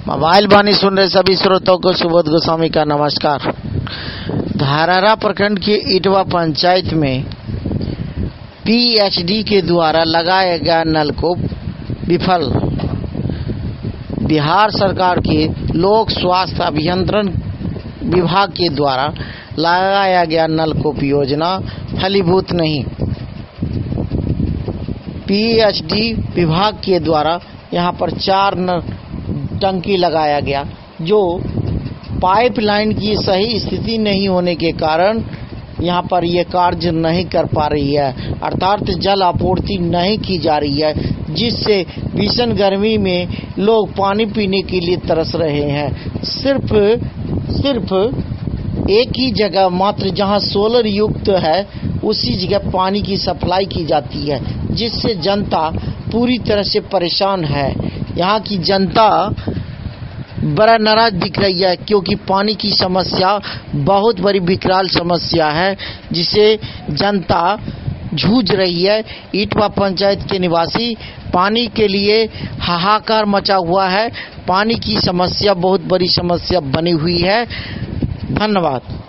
Mobile वाणी सुन रहे सभी श्रोताओं को सुबोध गोस्वामी का नमस्कार। धारारा प्रखंड के इटवा पंचायत में पीएचडी के द्वारा लगाया गया नलकूप विफल। बिहार सरकार के लोक स्वास्थ्य अभियंत्रण विभाग के द्वारा लगाया गया नलकूप योजना फलीभूत नहीं। पीएचडी विभाग के द्वारा यहाँ पर 4 टंकी लगाया गया, जो पाइपलाइन की सही स्थिति नहीं होने के कारण यहाँ पर ये कार्य नहीं कर पा रही है, अर्थात जल आपूर्ति नहीं की जा रही है, जिससे भीषण गर्मी में लोग पानी पीने के लिए तरस रहे हैं। सिर्फ एक ही जगह मात्र जहाँ सोलर युक्त है उसी जगह पानी की सप्लाई की जाती है, जिससे जनता पूरी तरह से परेशान है। यहाँ की जनता बड़ा नाराज दिख रही है, क्योंकि पानी की समस्या बहुत बड़ी विकराल समस्या है, जिसे जनता जूझ रही है। इटवा पंचायत के निवासी पानी के लिए हाहाकार मचा हुआ है। पानी की समस्या बहुत बड़ी समस्या बनी हुई है। धन्यवाद।